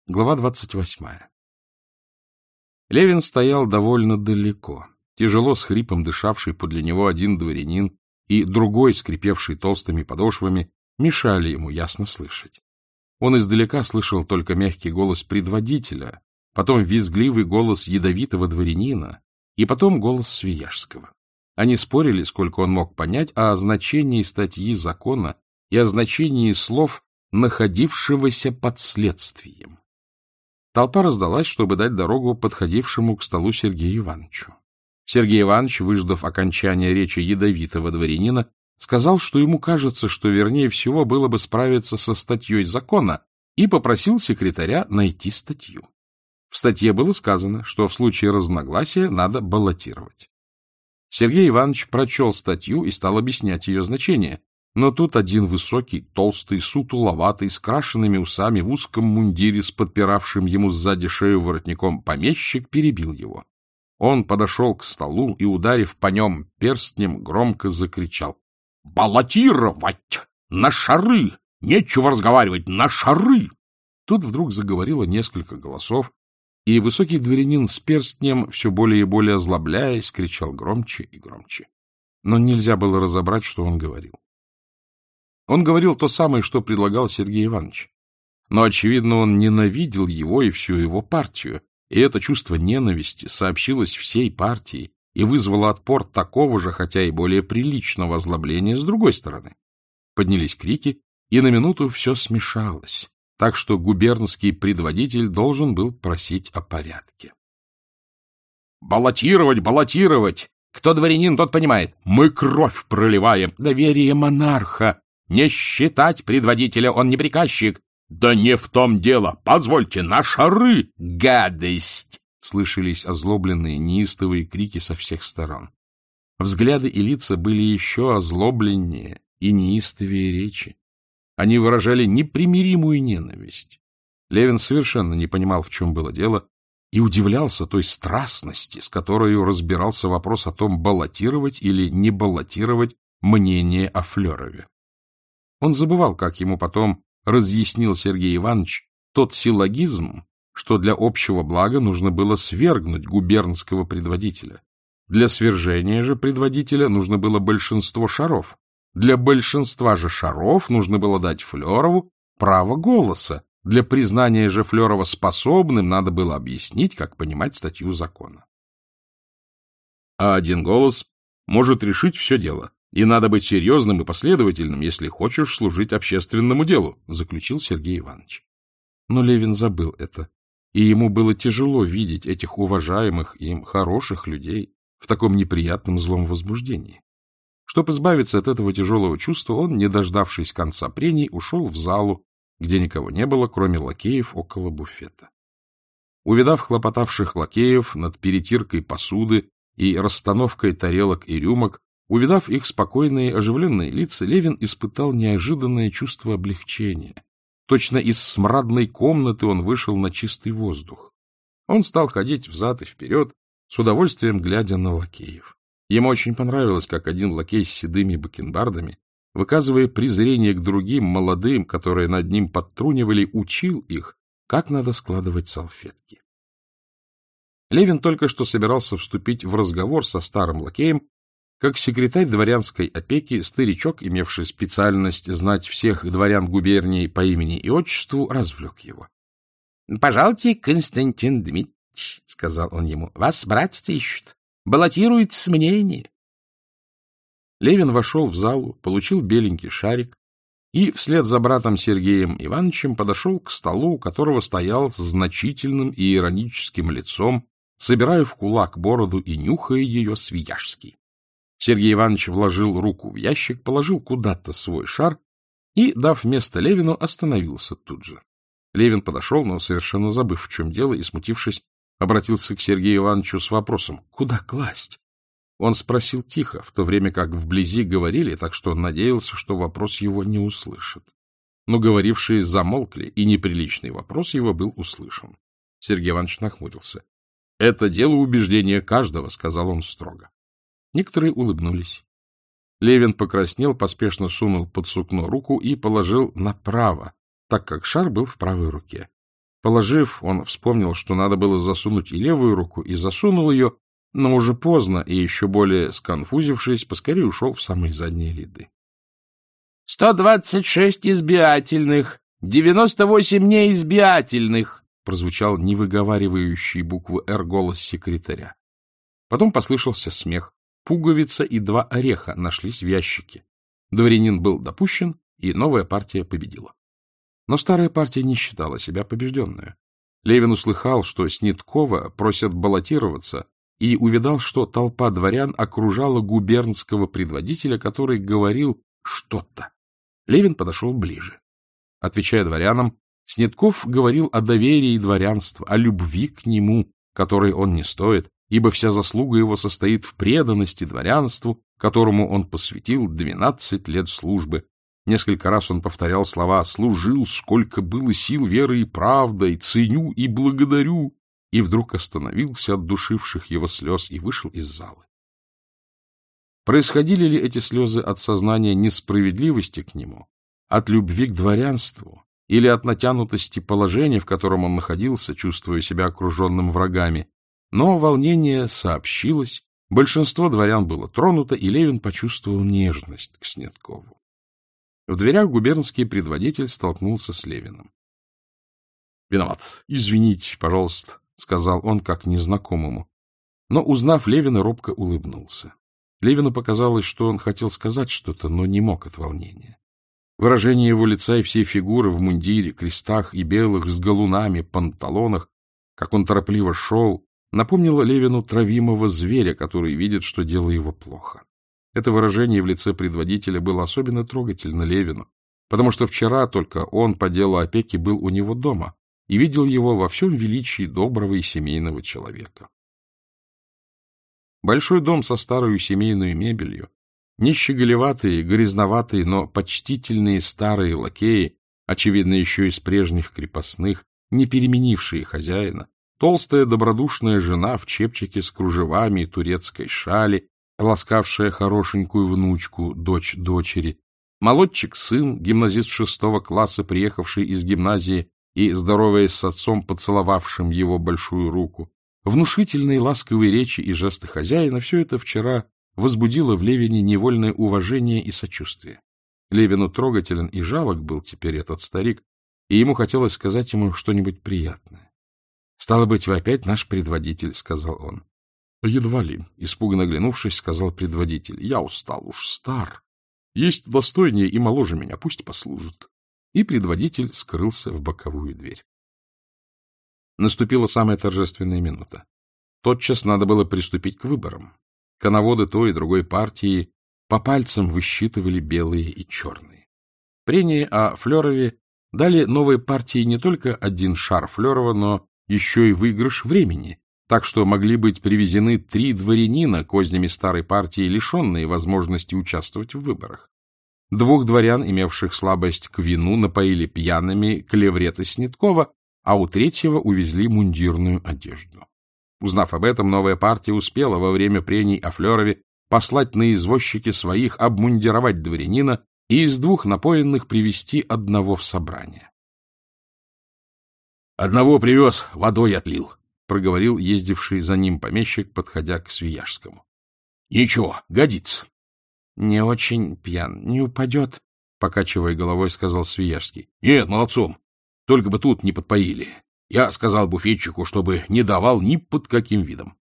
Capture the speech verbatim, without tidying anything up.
Глава двадцать восьмая. Левин стоял довольно далеко. Тяжело с хрипом дышавший подле него один дворянин и другой, скрипевший толстыми подошвами, мешали ему ясно слышать. Он издалека слышал только мягкий голос предводителя, потом визгливый голос ядовитого дворянина и потом голос Свияжского. Они спорили, сколько он мог понять, о значении статьи закона и о значении слов, находившегося под следствием. Толпа раздалась, чтобы дать дорогу подходившему к столу Сергею Ивановичу. Сергей Иванович, выждав окончания речи ядовитого дворянина, сказал, что ему кажется, что вернее всего было бы справиться со статьей закона, и попросил секретаря найти статью. В статье было сказано, что в случае разногласия надо баллотировать. Сергей Иванович прочел статью и стал объяснять ее значение, но тут один высокий, толстый, сутуловатый, с крашенными усами в узком мундире с подпиравшим ему сзади шею воротником помещик перебил его. Он подошел к столу и, ударив по нем перстнем, громко закричал: — Баллотировать! На шары! Нечего разговаривать! На шары! Тут вдруг заговорило несколько голосов, и высокий дворянин с перстнем, все более и более озлобляясь, кричал громче и громче. Но нельзя было разобрать, что он говорил. Он говорил то самое, что предлагал Сергей Иванович. Но, очевидно, он ненавидел его и всю его партию, и это чувство ненависти сообщилось всей партии и вызвало отпор такого же, хотя и более приличного озлобления с другой стороны. Поднялись крики, и на минуту все смешалось, так что губернский предводитель должен был просить о порядке. «Баллотировать, баллотировать! Кто дворянин, тот понимает. Мы кровь проливаем. Доверие монарха. Не считать предводителя, он не приказчик. Да не в том дело. Позвольте, на шары! Гадость!» Слышались озлобленные, неистовые крики со всех сторон. Взгляды и лица были еще озлобленнее и неистовее речи. Они выражали непримиримую ненависть. Левин совершенно не понимал, в чем было дело, и удивлялся той страстности, с которой разбирался вопрос о том, баллотировать или не баллотировать мнение о Флерове. Он забывал, как ему потом разъяснил Сергей Иванович тот силлогизм, что для общего блага нужно было свергнуть губернского предводителя. Для свержения же предводителя нужно было большинство шаров. Для большинства же шаров нужно было дать Флерову право голоса. Для признания же Флерова способным надо было объяснить, как понимать статью закона. А один голос может решить все дело. И надо быть серьезным и последовательным, если хочешь служить общественному делу, — заключил Сергей Иванович. Но Левин забыл это, и ему было тяжело видеть этих уважаемых им хороших людей в таком неприятном злом возбуждении. Чтобы избавиться от этого тяжелого чувства, он, не дождавшись конца прений, ушел в залу, где никого не было, кроме лакеев около буфета. Увидав хлопотавших лакеев над перетиркой посуды и расстановкой тарелок и рюмок, увидав их спокойные, оживленные лица, Левин испытал неожиданное чувство облегчения. Точно из смрадной комнаты он вышел на чистый воздух. Он стал ходить взад и вперед, с удовольствием глядя на лакеев. Ему очень понравилось, как один лакей с седыми бакенбардами, выказывая презрение к другим молодым, которые над ним подтрунивали, учил их, как надо складывать салфетки. Левин только что собирался вступить в разговор со старым лакеем, как секретарь дворянской опеки, старичок, имевший специальность знать всех дворян губернии по имени и отчеству, развлек его. — Пожалуйте, Константин Дмитриевич, — сказал он ему, — вас братцы ищут. Баллотируется мнение. Левин вошел в залу, получил беленький шарик и вслед за братом Сергеем Ивановичем подошел к столу, у которого стоял с значительным и ироническим лицом, собирая в кулак бороду и нюхая ее, Свияжский. Сергей Иванович вложил руку в ящик, положил куда-то свой шар и, дав место Левину, остановился тут же. Левин подошел, но совершенно забыв, в чем дело, и, смутившись, обратился к Сергею Ивановичу с вопросом: куда класть? Он спросил тихо, в то время как вблизи говорили, так что он надеялся, что вопрос его не услышат. Но говорившие замолкли, и неприличный вопрос его был услышан. Сергей Иванович нахмурился. — Это дело убеждения каждого, — сказал он строго. Некоторые улыбнулись. Левин покраснел, поспешно сунул под сукно руку и положил направо, так как шар был в правой руке. Положив, он вспомнил, что надо было засунуть и левую руку, и засунул ее, но уже поздно, и еще более сконфузившись, поскорее ушел в самые задние ряды. — Сто двадцать шесть избирательных, девяносто восемь неизбирательных, — прозвучал невыговаривающий букву «Р» голос секретаря. Потом послышался смех. Пуговица и два ореха нашлись в ящике. Дворянин был допущен, и новая партия победила. Но старая партия не считала себя побежденной. Левин услыхал, что Снеткова просят баллотироваться, и увидал, что толпа дворян окружала губернского предводителя, который говорил что-то. Левин подошел ближе. Отвечая дворянам, Снетков говорил о доверии дворянства, о любви к нему, которой он не стоит, ибо вся заслуга его состоит в преданности дворянству, которому он посвятил двенадцать лет службы. Несколько раз он повторял слова «служил, сколько было сил веры и правдой, ценю и благодарю», и вдруг остановился от душивших его слез и вышел из залы. Происходили ли эти слезы от сознания несправедливости к нему, от любви к дворянству или от натянутости положения, в котором он находился, чувствуя себя окруженным врагами? Но волнение сообщилось, большинство дворян было тронуто, и Левин почувствовал нежность к Снеткову. В дверях губернский предводитель столкнулся с Левиным. — Виноват. Извините, пожалуйста, — сказал он как незнакомому. Но, узнав Левина, робко улыбнулся. Левину показалось, что он хотел сказать что-то, но не мог от волнения. Выражение его лица и всей фигуры в мундире, крестах и белых с галунами панталонах, как он торопливо шел, напомнило Левину травимого зверя, который видит, что дело его плохо. Это выражение в лице предводителя было особенно трогательно Левину, потому что вчера только он по делу опеки был у него дома и видел его во всем величии доброго и семейного человека. Большой дом со старой семейной мебелью, нищеголеватые, грязноватые, но почтительные старые лакеи, очевидно, еще из прежних крепостных, не переменившие хозяина, толстая добродушная жена в чепчике с кружевами и турецкой шали, ласкавшая хорошенькую внучку, дочь дочери, молодчик-сын, гимназист шестого класса, приехавший из гимназии и, здороваясь с отцом, поцеловавшим его большую руку, внушительные ласковые речи и жесты хозяина — все это вчера возбудило в Левине невольное уважение и сочувствие. Левину трогателен и жалок был теперь этот старик, и ему хотелось сказать ему что-нибудь приятное. — Стало быть, вы опять наш предводитель, — сказал он. — Едва ли, — испуганно оглянувшись, сказал предводитель. — Я устал, уж стар. Есть достойнее и моложе меня, пусть послужит. И предводитель скрылся в боковую дверь. Наступила самая торжественная минута. Тотчас надо было приступить к выборам. Коноводы той и другой партии по пальцам высчитывали белые и черные. Прения о Флерове дали новой партии не только один шар Флерова, но еще и выигрыш времени, так что могли быть привезены три дворянина кознями старой партии, лишенные возможности участвовать в выборах. Двух дворян, имевших слабость к вину, напоили пьяными клевреты Снеткова, а у третьего увезли мундирную одежду. Узнав об этом, новая партия успела во время прений о Флерове послать на извозчики своих обмундировать дворянина и из двух напоенных привести одного в собрание. — Одного привез, водой отлил, — проговорил ездивший за ним помещик, подходя к Свияжскому. — Ничего, годится. — Не очень пьян, не упадет, — покачивая головой, сказал Свияжский. — Нет, молодцом, только бы тут не подпоили. Я сказал буфетчику, чтобы не давал ни под каким видом.